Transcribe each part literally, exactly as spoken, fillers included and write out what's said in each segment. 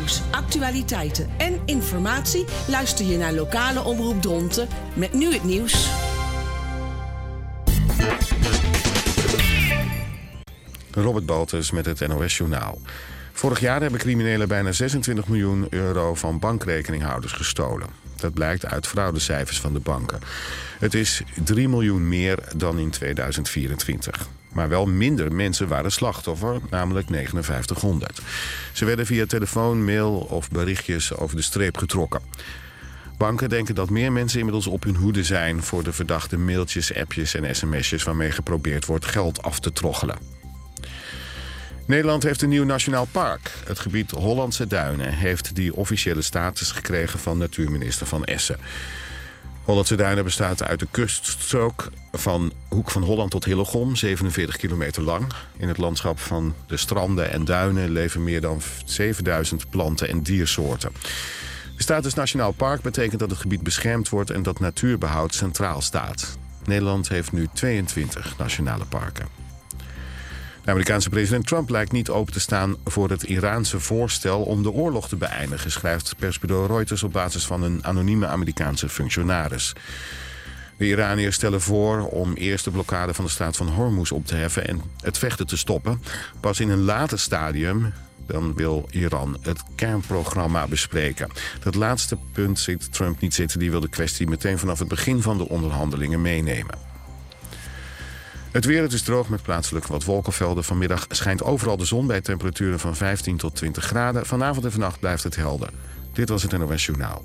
Nieuws, actualiteiten en informatie luister je naar Lokale Omroep Dronten met nu het nieuws. Robert Baltus met het N O S Journaal. Vorig jaar hebben criminelen bijna zesentwintig miljoen euro van bankrekeninghouders gestolen. Dat blijkt uit fraudecijfers van de banken. Het is drie miljoen meer dan in tweeduizend vierentwintig. Maar wel minder mensen waren slachtoffer, namelijk negenenvijftighonderd. Ze werden via telefoon, mail of berichtjes over de streep getrokken. Banken denken dat meer mensen inmiddels op hun hoede zijn voor de verdachte mailtjes, appjes en sms'jes waarmee geprobeerd wordt geld af te troggelen. Nederland heeft een nieuw nationaal park. Het gebied Hollandse Duinen heeft die officiële status gekregen van natuurminister Van Essen. Hollandse Duinen bestaat uit de kuststrook van Hoek van Holland tot Hillegom, zevenenveertig kilometer lang. In het landschap van de stranden en duinen leven meer dan zevenduizend planten- en diersoorten. De status nationaal park betekent dat het gebied beschermd wordt en dat natuurbehoud centraal staat. Nederland heeft nu tweeëntwintig nationale parken. De Amerikaanse president Trump lijkt niet open te staan voor het Iraanse voorstel om de oorlog te beëindigen, schrijft persbureau Reuters op basis van een anonieme Amerikaanse functionaris. De Iraniërs stellen voor om eerst de blokkade van de straat van Hormuz op te heffen en het vechten te stoppen. Pas in een later stadium dan wil Iran het kernprogramma bespreken. Dat laatste punt ziet Trump niet zitten. Die wil de kwestie meteen vanaf het begin van de onderhandelingen meenemen. Het weer, het is droog met plaatselijk wat wolkenvelden. Vanmiddag schijnt overal de zon bij temperaturen van vijftien tot twintig graden. Vanavond en vannacht blijft het helder. Dit was het N O S Journaal.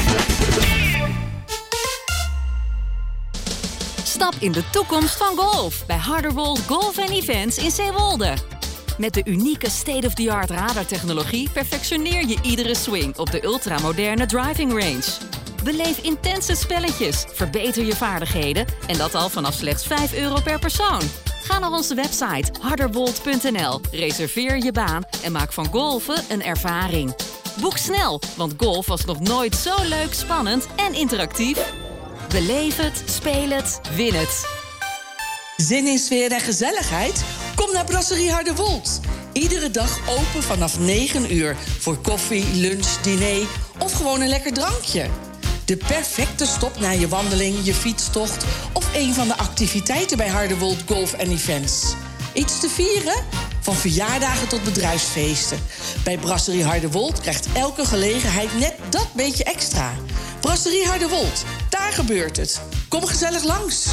Stap in de toekomst van golf bij Harderwold Golf and Events in Zeewolde. Met de unieke state-of-the-art radartechnologie perfectioneer je iedere swing op de ultramoderne driving range. Beleef intense spelletjes, verbeter je vaardigheden en dat al vanaf slechts vijf euro per persoon. Ga naar onze website harderwold punt n l, reserveer je baan en maak van golfen een ervaring. Boek snel, want golf was nog nooit zo leuk, spannend en interactief. Beleef het, speel het, win het. Zin in sfeer en gezelligheid? Kom naar Brasserie Harderwold. Iedere dag open vanaf negen uur voor koffie, lunch, diner of gewoon een lekker drankje. De perfecte stop na je wandeling, je fietstocht of een van de activiteiten bij Harderwold Golf and Events. Iets te vieren? Van verjaardagen tot bedrijfsfeesten. Bij Brasserie Harderwold krijgt elke gelegenheid net dat beetje extra. Brasserie Harderwold, daar gebeurt het. Kom gezellig langs.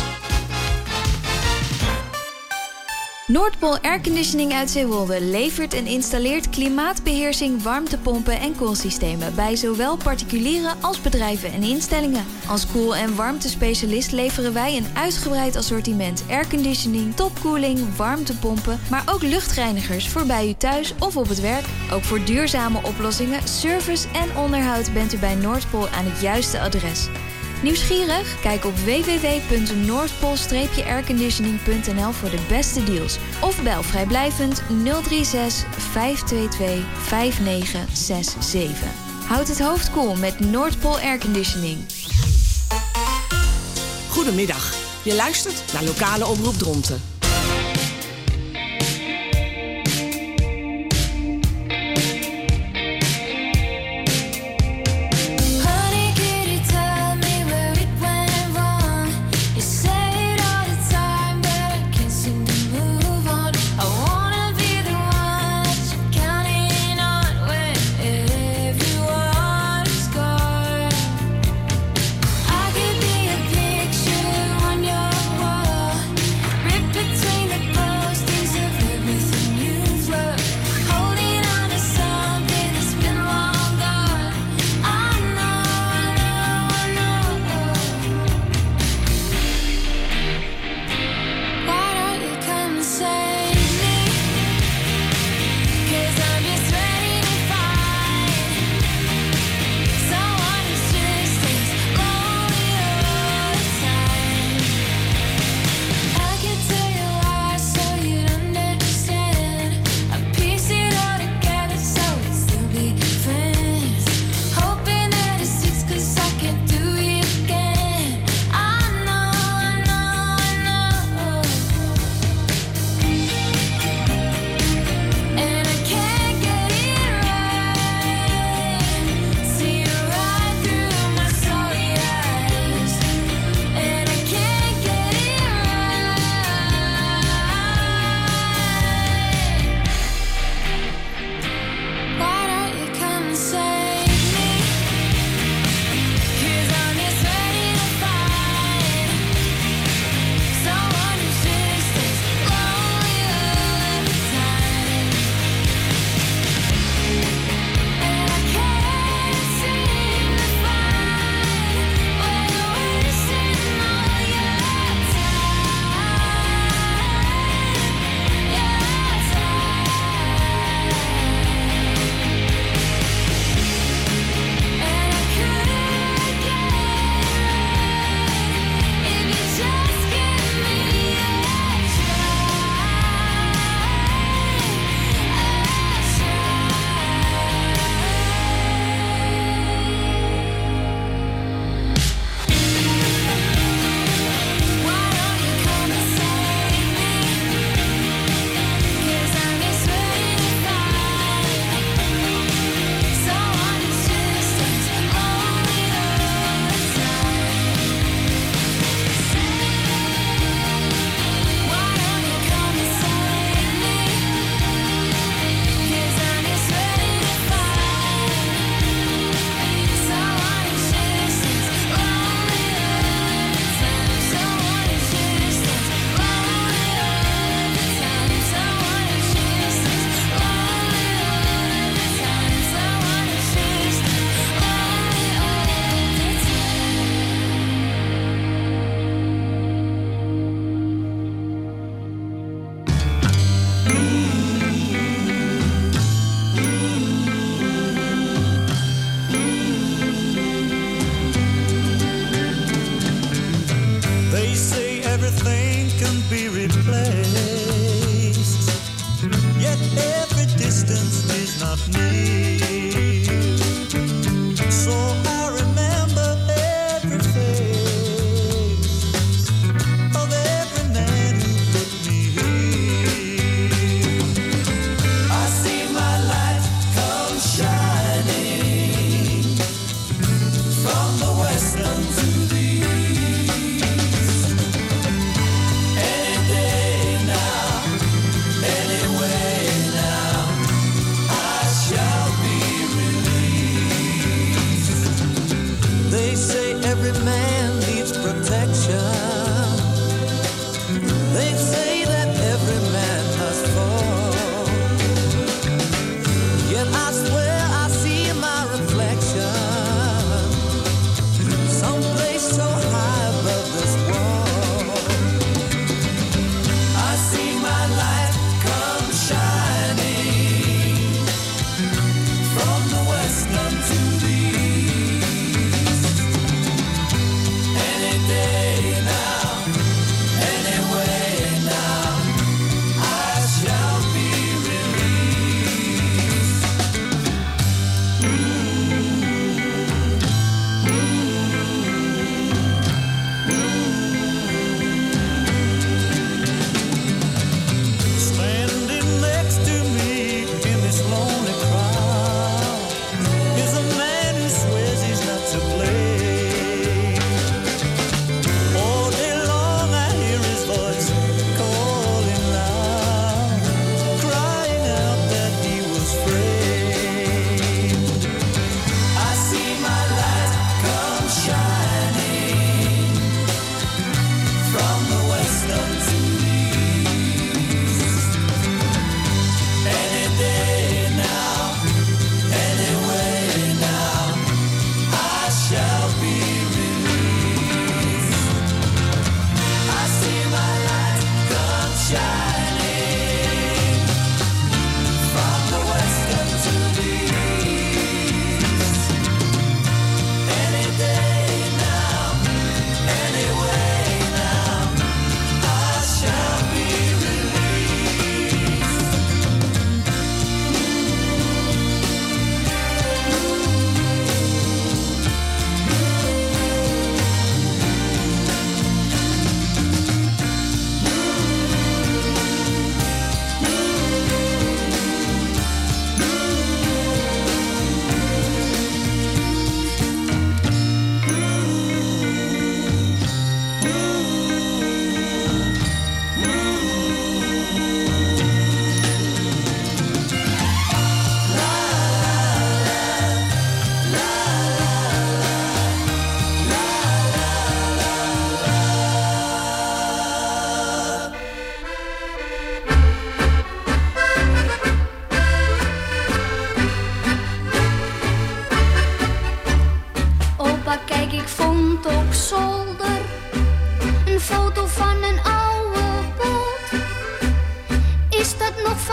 Noordpool Airconditioning uit Zeewolde levert en installeert klimaatbeheersing, warmtepompen en koelsystemen bij zowel particulieren als bedrijven en instellingen. Als koel- en warmtespecialist leveren wij een uitgebreid assortiment airconditioning, topkoeling, warmtepompen, maar ook luchtreinigers voor bij u thuis of op het werk. Ook voor duurzame oplossingen, service en onderhoud bent u bij Noordpool aan het juiste adres. Nieuwsgierig? Kijk op w w w punt noordpool airconditioning punt n l voor de beste deals. Of bel vrijblijvend nul drie zes vijf twee twee vijf negen zes zeven. Houd het hoofd koel met Noordpool Airconditioning. Goedemiddag. Je luistert naar Lokale Omroep Dronten. Pick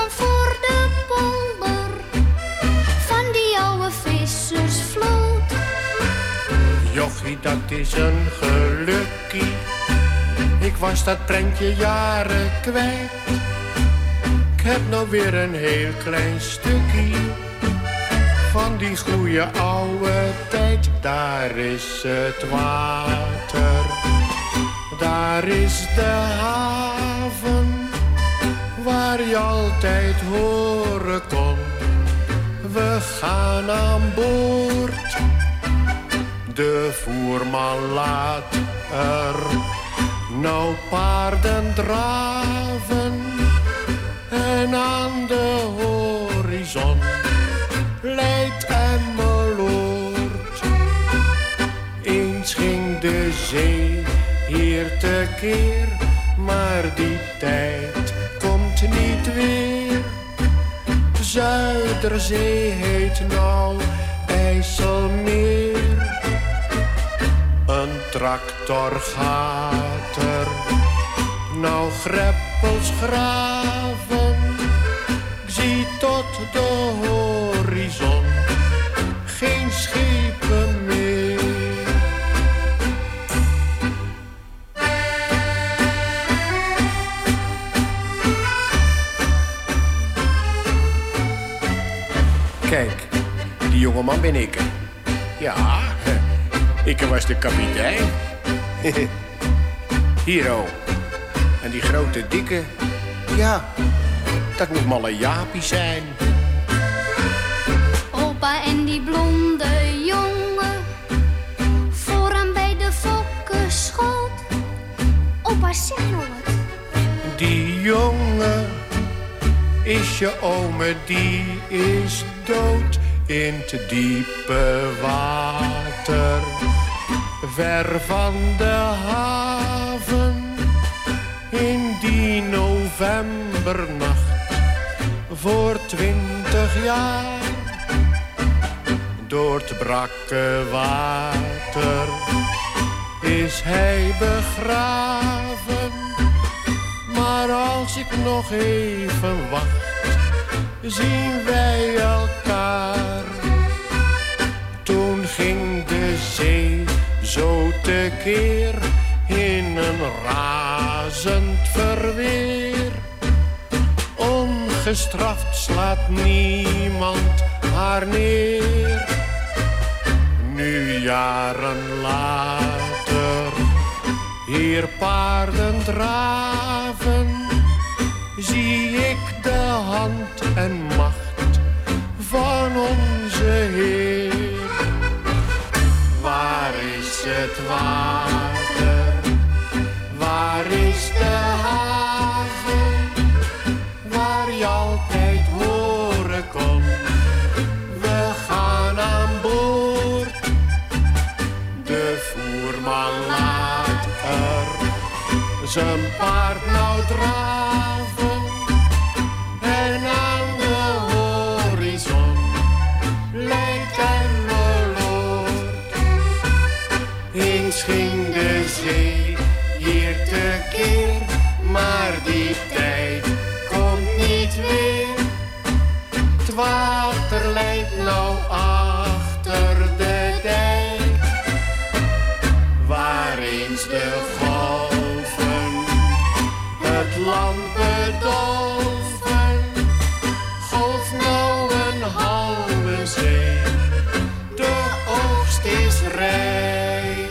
voor de polder van die oude vissersvloot. Jochie, dat is een gelukkie. Ik was dat prentje jaren kwijt. Ik heb nou weer een heel klein stukje van die goeie oude tijd. Daar is het water, daar is de haven, waar je altijd horen kon. We gaan aan boord. De voerman laat er nou paarden draven. En aan de horizon leidt Emmeloord. Eens ging de zee hier tekeer, maar die tijd komt niet weer. Zuiderzee heet nou IJsselmeer. Een tractor gaat er nou greppels graven. Ik zie tot de horizon geen schepen meer. Kijk, die jongeman ben ik. Ja, ik was de kapitein. Hier ook. En die grote dikke, ja, dat moet malle Jaapie zijn. Opa en die blonde jongen, vooraan bij de fokkenschoot. Opa, zeg nou wat. Die jongen is je ome, die is dood in te diepe water. Ver van de haven, in die novembernacht, voor twintig jaar. Door het brakke water is hij begraven. Maar als ik nog even wacht, zien wij elkaar. Toen ging de zee zo tekeer in een razend verweer. Ongestraft slaat niemand haar neer. Nu jaren later, hier paarden draven, zie ik de hand en macht van onze Heer. Waar is het water? Waar is de haven? Waar je altijd horen kon. We gaan aan boord. De voerman laat er zijn paard nou draven. En aan de horizon leidt Emmeloord. Eens ging de zee hier tekeer, maar die tijd komt niet weer. Het water leidt nou achter de dijk, waar eens de golven het land bedolven. Golft nou een halve zee, de oogst is rijk.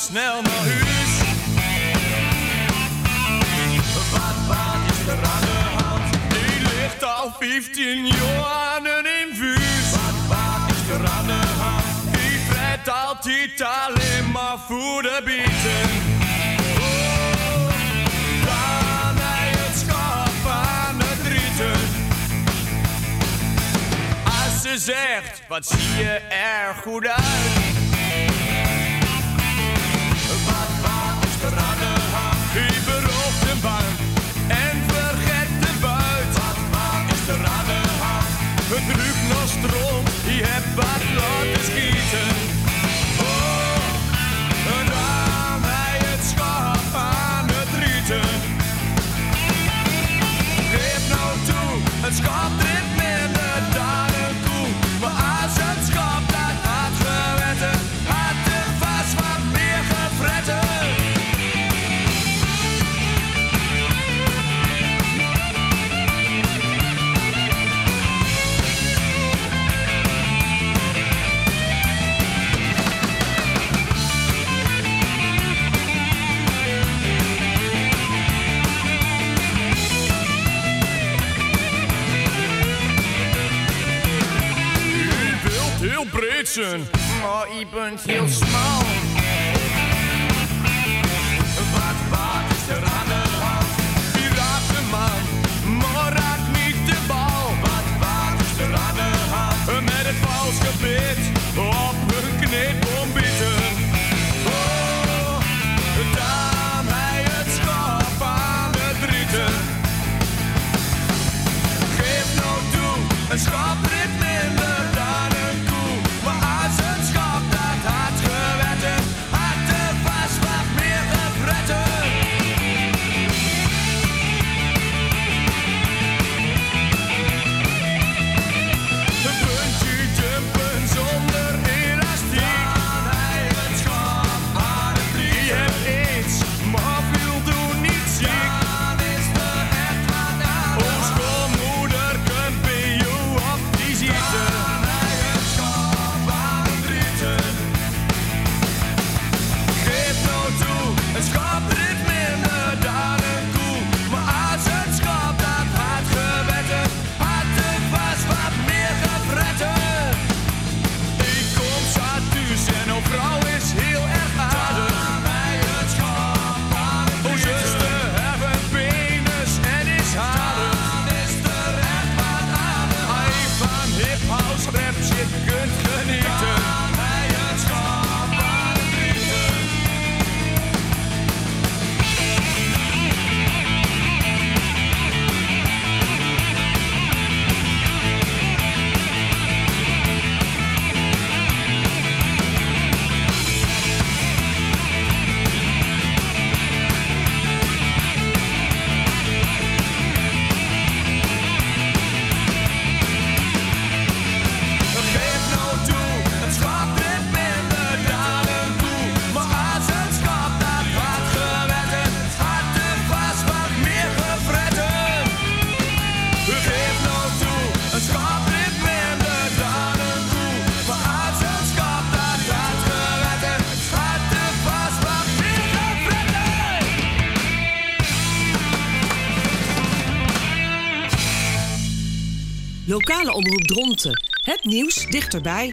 snel naar huis. Wat, wat is er aan de hand? Die ligt al vijftien jaar in vuur. Wat, wat is er aan de hand? Die fret altijd alleen maar voor de bieten. Oh, dan hij het schap aan het rieten. Als ze zegt, wat zie je er goed uit? Wat, wat is er aan de hand? Die berooft een bank en vergeet de buit. Wat, wat is er aan de hand? Het ruikt naar stroom, je hebt wat laten schieten. Oh, en dan hij het schap aan het rieten. Geef nou toe, het schap drinkt minder dan een koe. Maar als het schap dat had gewetten, had er vast wat meer gefretten. Heel breed zijn, maar je bent heel smal. Wat, wat is er aan de hand? Die raakt de man, maar raakt niet de bal. Wat, wat is er aan de hand? Met het vals gebit op hun kneepom bieten. Oh, daar hij het schap aan het rieten. Geef nou toe, een schap rit minder dan een koe. Maar als het schap dat had gewetten, had er vast wat meer gefretten. Een puntje dumpen zonder elastiek. Dan hij het schap aan het rieten. Die heeft iets, maar veel doen niet ziek. Dan is er echt wat aan. Ons schoonmoeder kunt bij jou op die ziekte. Dan hij het schap aan het rieten. Geef nou toe, het schap rit minder dan een koe. Maar als het schap dat had gewetten, had er vast wat meer gefretten. Ik kom zat thuis en een vrouw is heel erg aardig. O zuster, hebben penis en is harig. Hij van hip-house raps, je kunt genieten. Geef nou toe, het schap rit minder dan een koe. Maar als het schap dat had gewetten, had er vast wat meer gefretten. Geef nou toe, het schap rit minder dan een koe. Maar als het schap dat had gewetten, had er vast wat meer gefretten. Lokale omroep Dronten. Het nieuws dichterbij.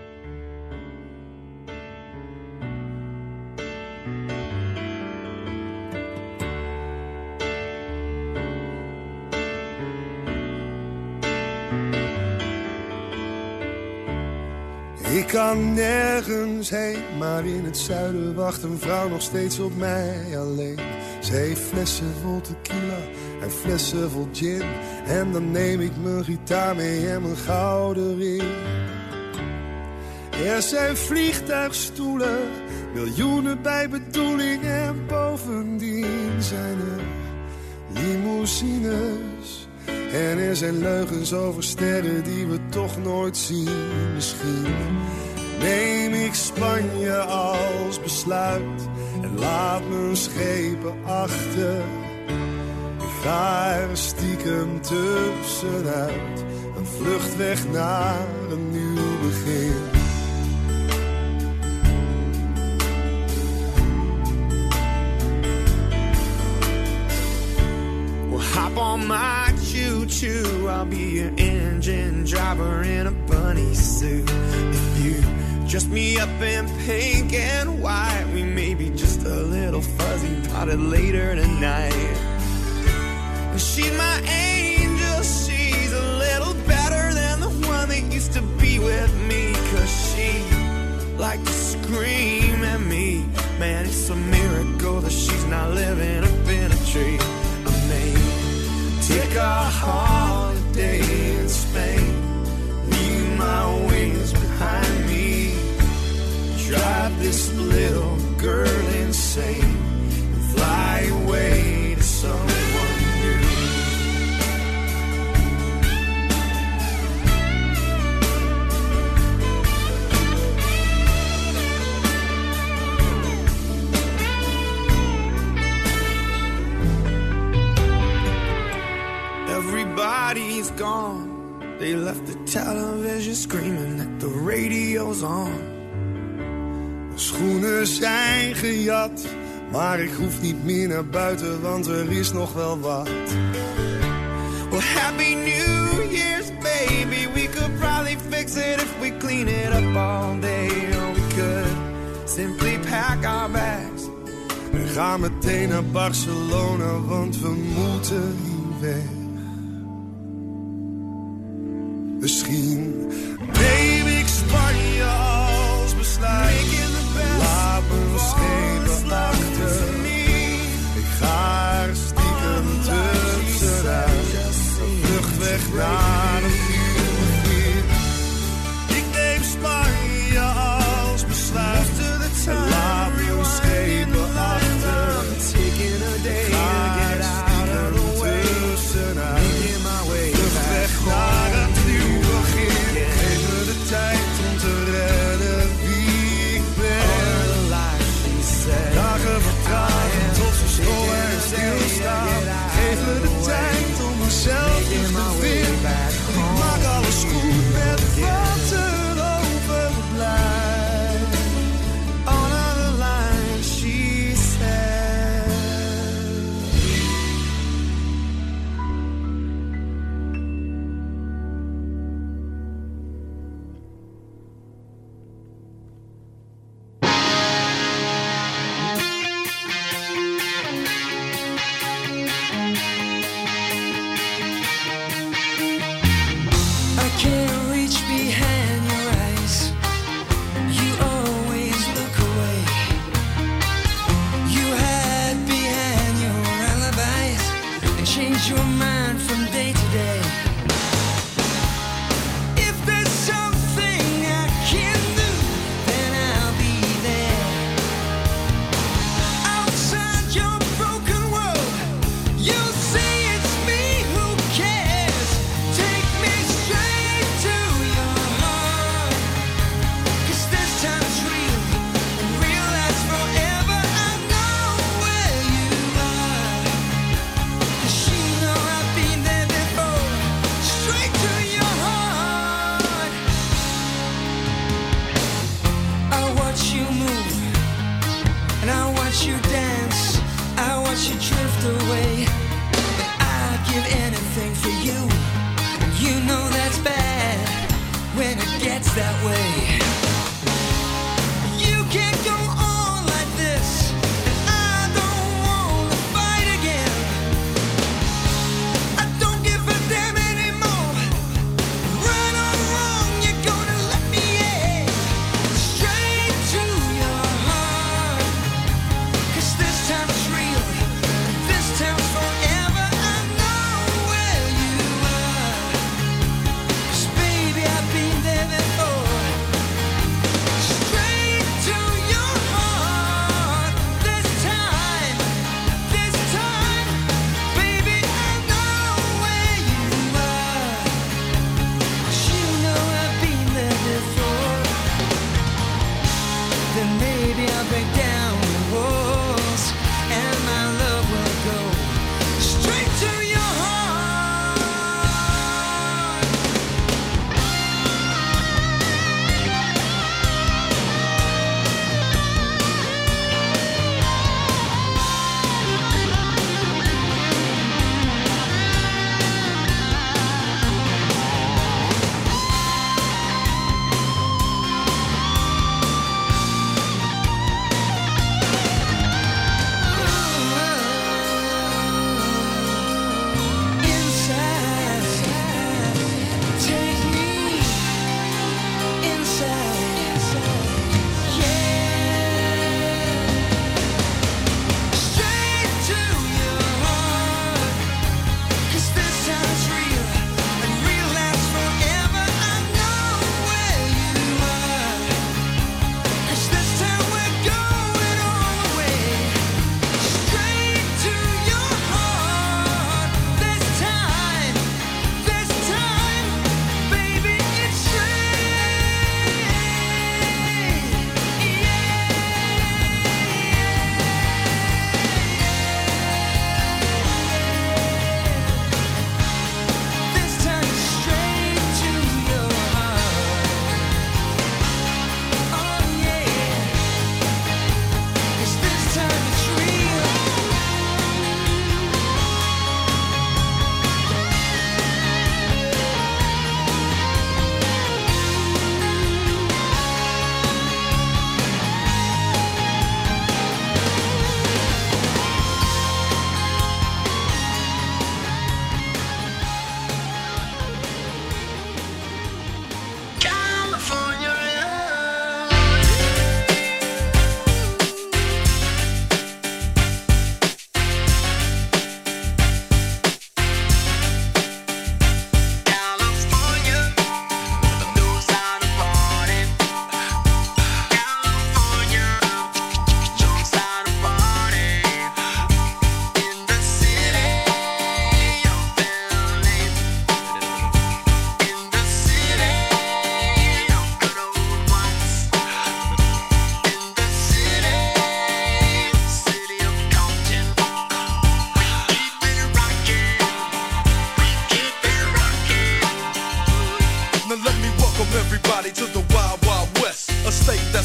Ik kan nergens heen, maar in het zuiden wacht een vrouw nog steeds op mij alleen. Ze heeft flessen vol tequila en flessen vol gin. En dan neem ik mijn gitaar mee en mijn gouden ring. Er zijn vliegtuigstoelen, miljoenen bij bedoeling. En bovendien zijn er limousines. En er zijn leugens over sterren die we toch nooit zien. Misschien neem ik Spanje als besluit en laat mijn schepen achter. Ik ga er stiekem tussenuit, een vluchtweg naar een nieuw begin. on my choo-choo. I'll be your engine driver in a bunny suit. If you dress me up in pink and white, we may be just a little fuzzy potted later tonight. And she's my angel, she's a little better than the one that used to be with me. Cause she liked to scream at me. Man, it's a miracle that she's not living up in a tree. I may take a holiday in Spain, leave my wings behind me, drive this little girl insane, and fly away to someone new. Everybody's gone. They left the television screaming that the radio's on. De schoenen zijn gejat, maar ik hoef niet meer naar buiten, want er is nog wel wat. Well, happy New Year's, baby. We could probably fix it if we clean it up all day. Or we could simply pack our bags. We gaan meteen naar Barcelona, want we moeten hier weg. Misschien neem ik Spanje als besluit. Laat me schepen achter. Ik ga er stiekem tussenuit. Vlucht weg naar een nieuwe vriend. Ik neem Spanje als besluit. En laat me schepen achter. Ik ga er stiekem tussenuit. Vlucht weg naar een nieuwe begin.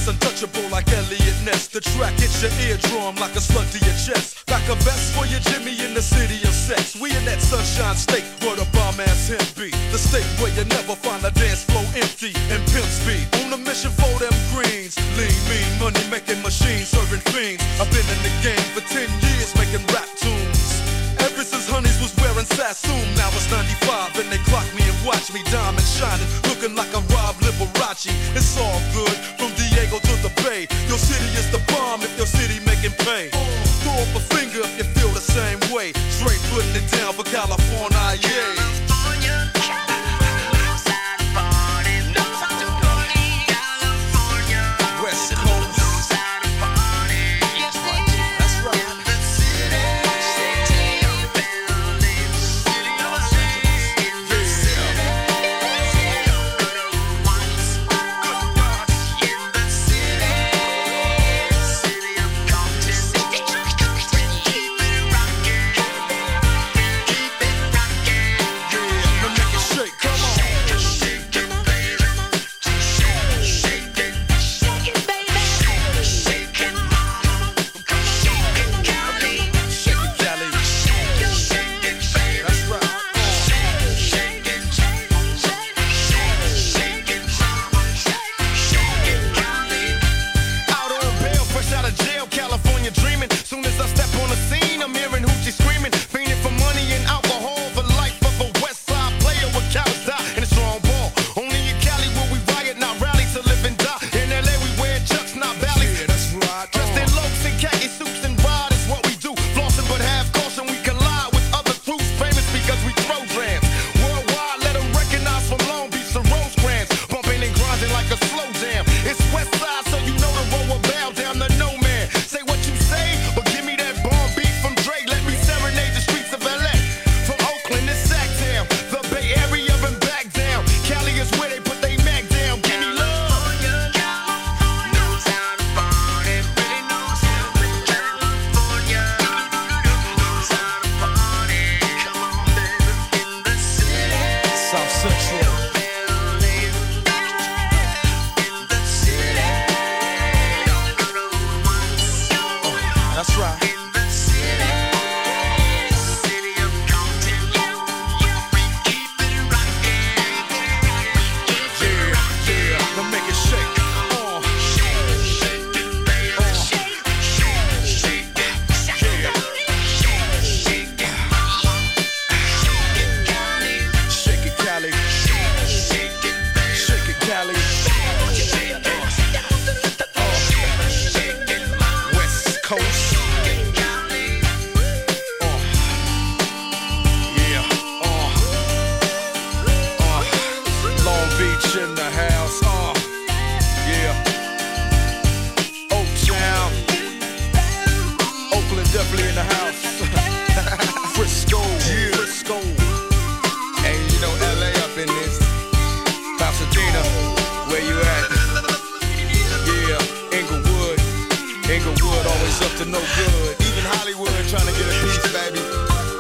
untouchable like Elliot Ness. The track hits your eardrum like a slug to your chest. Back a vest for your Jimmy in the city of sex. We in that sunshine state where the bomb ass him be. The state where you never find a dance floor empty and pimp speed. On a mission for them greens. Lean, mean, money making machines, serving fiends. I've been in the game for ten years making rap tunes. Ever since Honeys was wearing Sassoon, now it's ninety-five and they clock me and watch me diamond shining, looking like a Rob Liberace. It's all good from Diego to the Bay. Your city is the bomb if your city making pay. Throw up a finger if you feel the same way. Straight putting it down for California, yeah.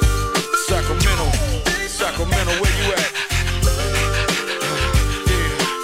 Sacramento, Sacramento, where you at? Yeah.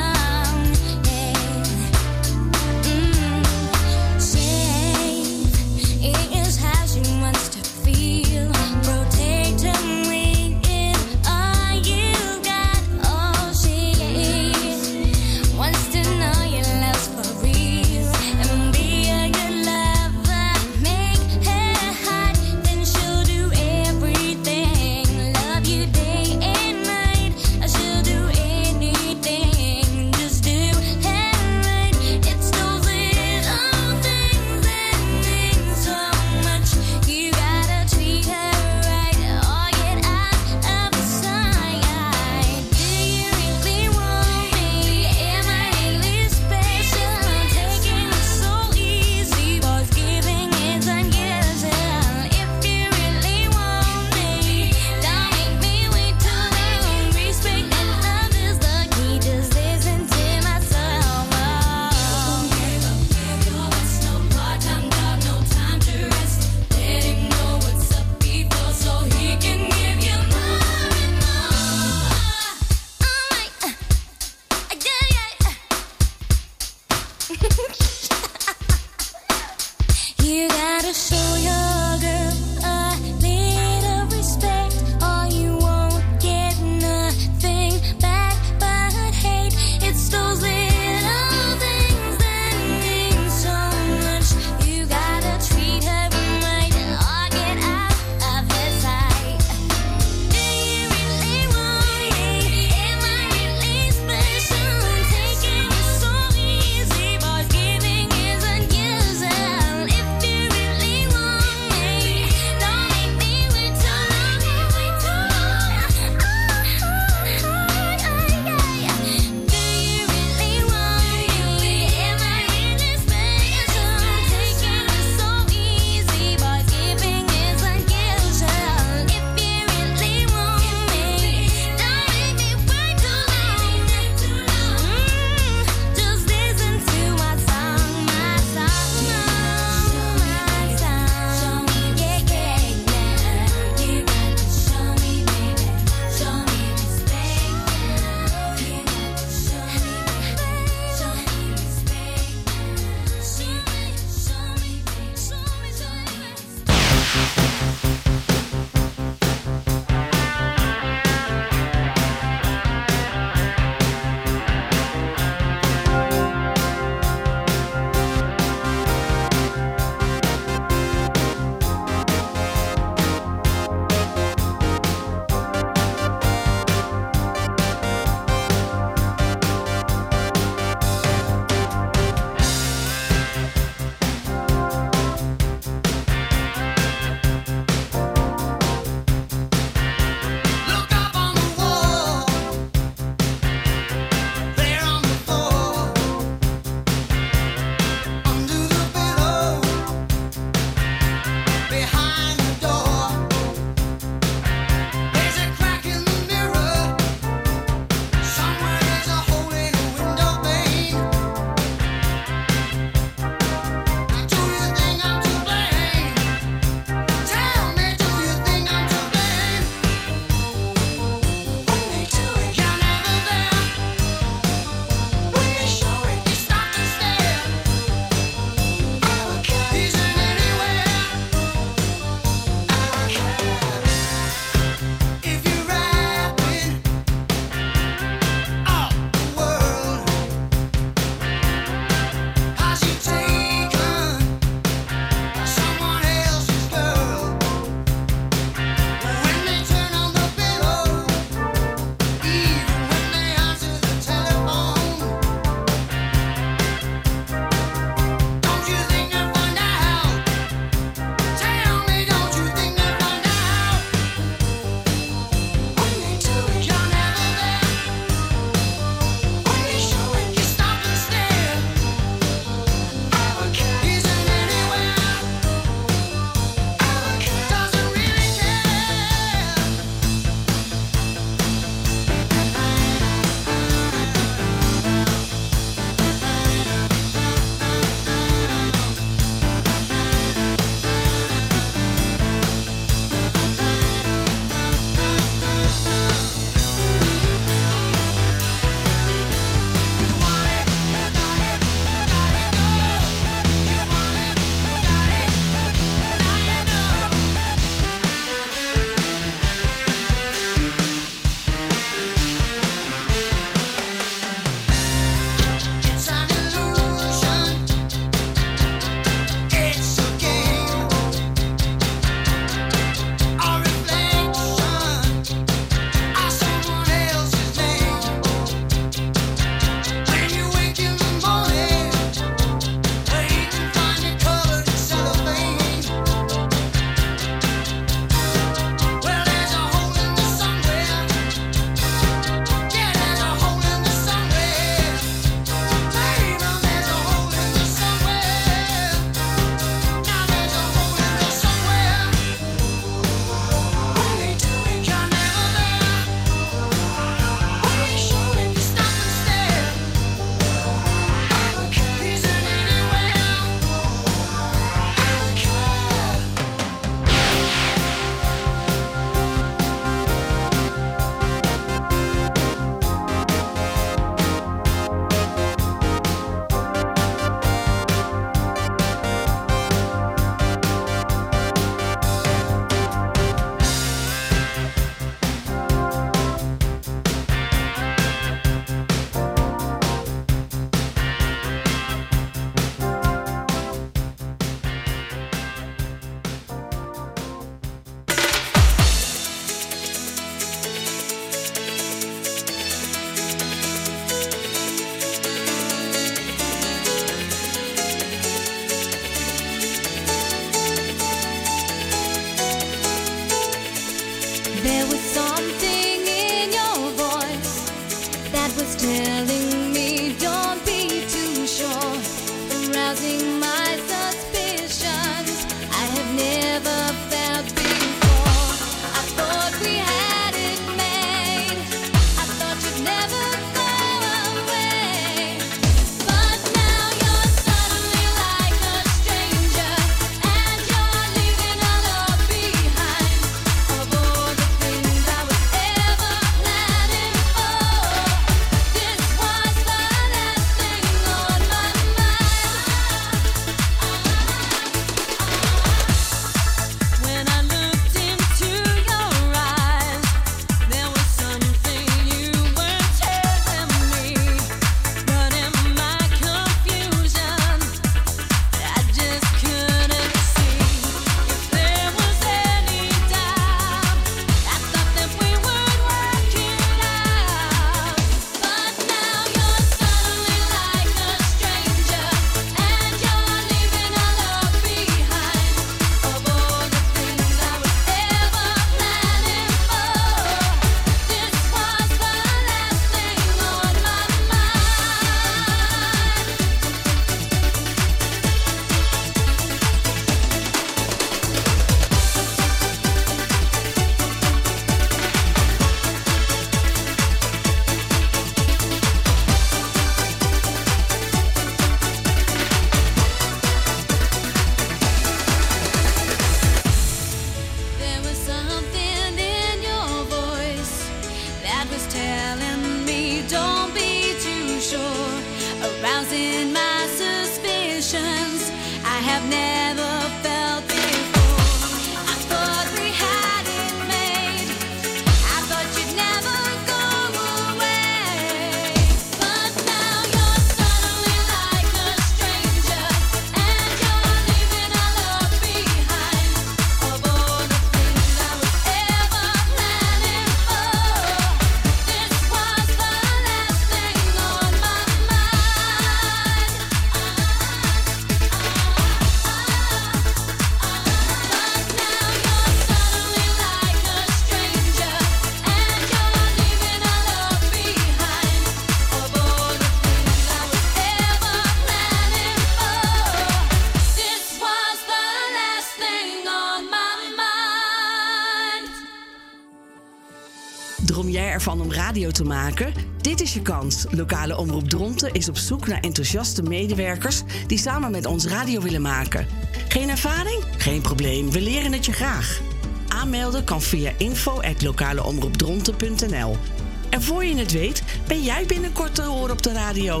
Droom jij ervan om radio te maken? Dit is je kans. Lokale Omroep Dronten is op zoek naar enthousiaste medewerkers die samen met ons radio willen maken. Geen ervaring? Geen probleem, we leren het je graag. Aanmelden kan via info at lokaleomroepdronten punt n l. En voor je het weet, ben jij binnenkort te horen op de radio.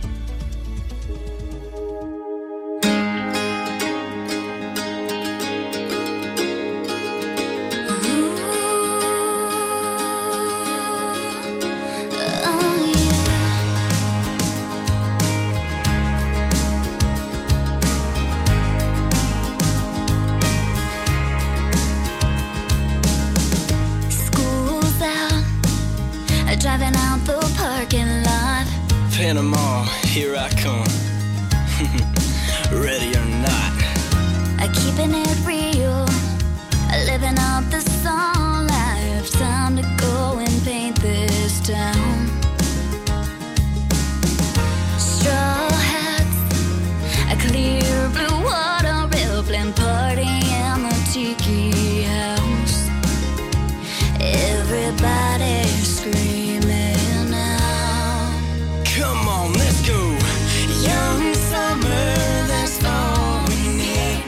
Panama, here I come. Ready or not. I'm keeping it real, living up the song life. Time to go and paint this town. Straw hats, a clear blue water airplane party in the tiki house. Everybody's screaming out. Come on, let's go. Young summer, that's all we need.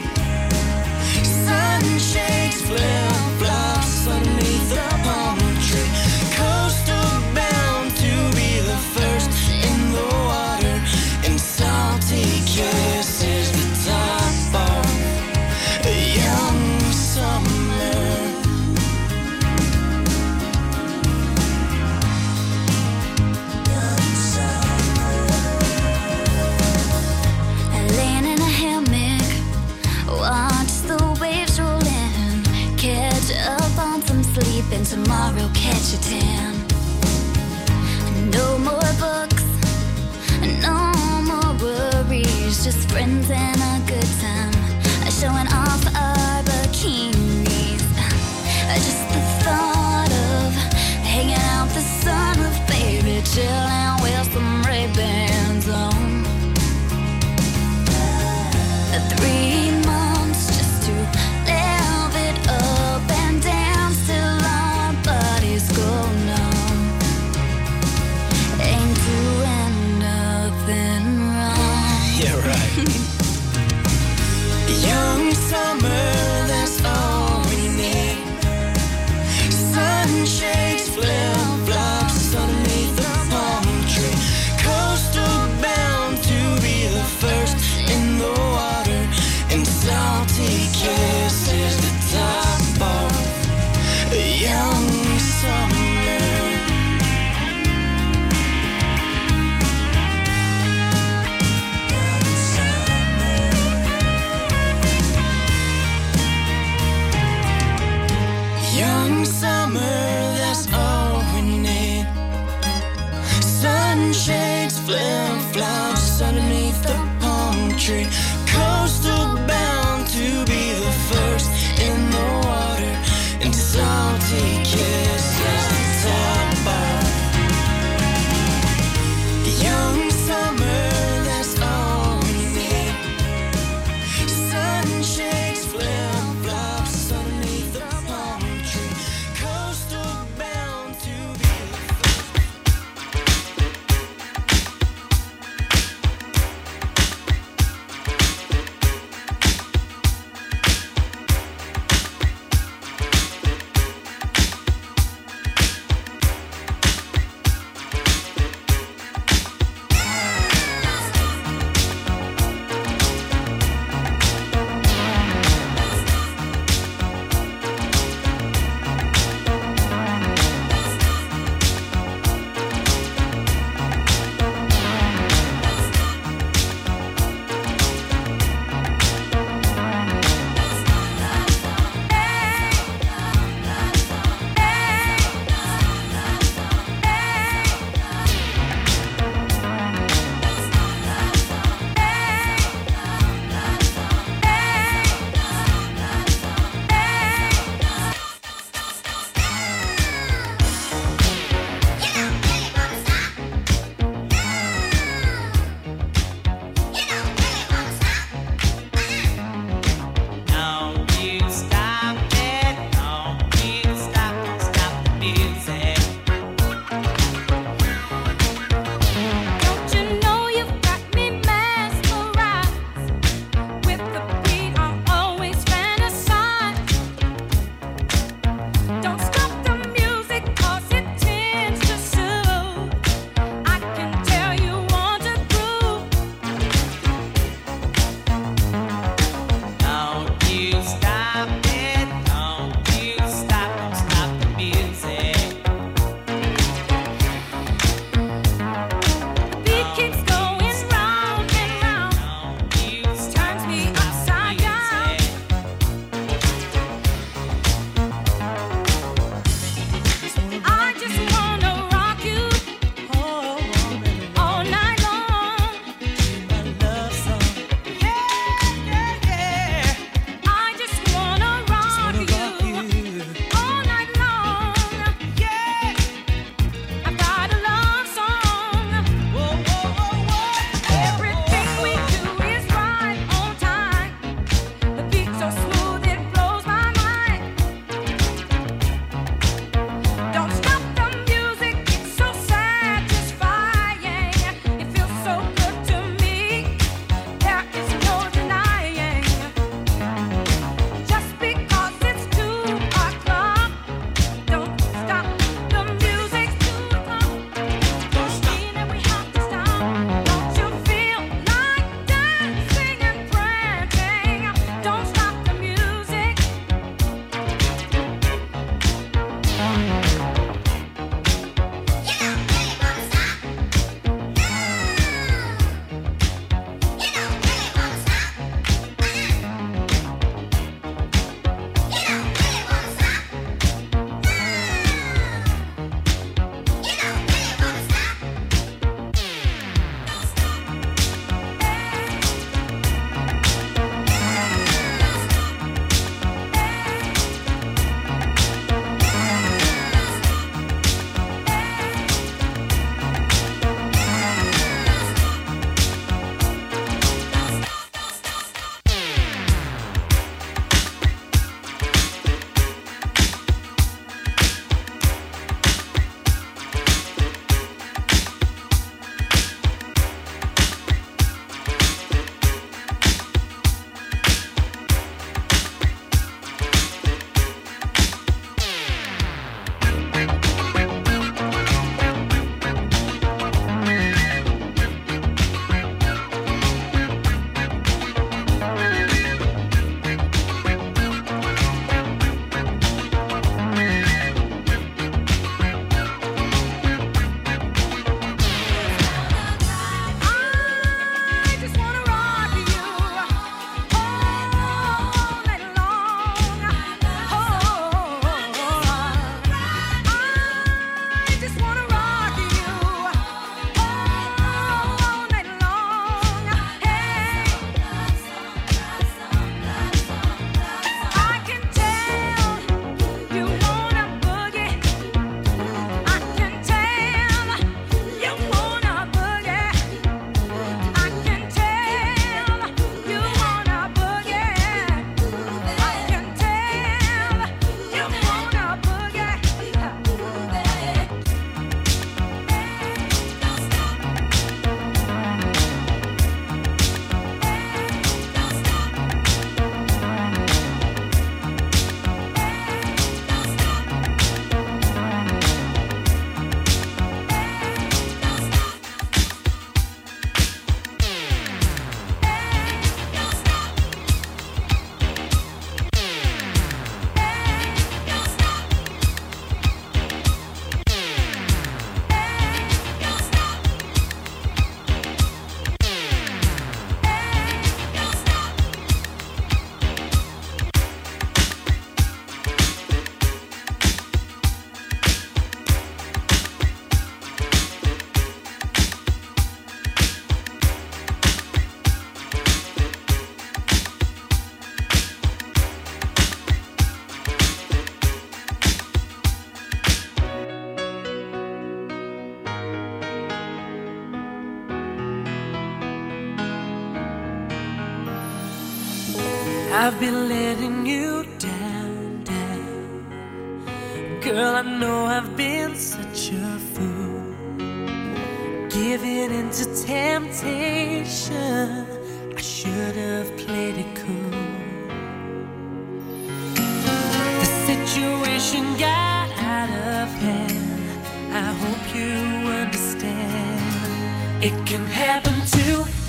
Sunshades, flip-flops underneath the palm tree. Coastal bound to be the first in the water. And salty kisses the top of a young summer. Laying in a hammock, watch the waves roll in. Catch up on some sleep and tomorrow catch a tan. No more books, no more worries, just friends and a good time. Showing off our bikinis. Just the thought of hanging out the sun with baby, chilling with some Ray-Bans on. Three months just to live it up and dance till our bodies go numb. Ain't doing nothing wrong. Yeah, right. Young summer, that's all we need. Sunshades, flip-flops underneath the palm tree. Coastal bound to be the first in the water. And salty kisses the top of a young summer. Young summer, that's all we need. Sunshades, flip-flops underneath the palm tree. Coastal bound to be the first in the water. And salty kisses the top of young summer, that's all we need. Sunshades, flip-flops underneath the palm tree. Coastal bound to be the I've been letting you down, down. Girl, I know I've been such a fool, giving into temptation. I should have played it cool. The situation got out of hand. I hope you understand. It can happen to